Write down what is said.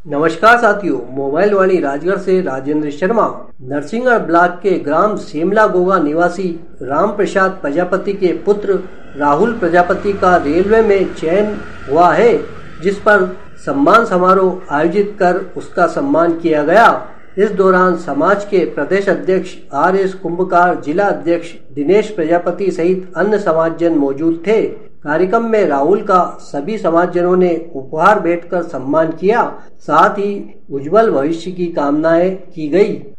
नमस्कार साथियों, मोबाइल वाणी राजगढ़ से राजेंद्र शर्मा। नरसिंहगढ़ ब्लॉक के ग्राम सेमला गोगा निवासी राम प्रसाद प्रजापति के पुत्र राहुल प्रजापति का रेलवे में चयन हुआ है, जिस पर सम्मान समारोह आयोजित कर उसका सम्मान किया गया। इस दौरान समाज के प्रदेश अध्यक्ष RS कुंभकार, जिला अध्यक्ष दिनेश प्रजापति सहित अन्य समाजजन मौजूद थे। कार्यक्रम में राहुल का सभी समाजजनों ने उपहार भेंट कर सम्मान किया। साथ ही उज्जवल भविष्य की कामनाएं की गई।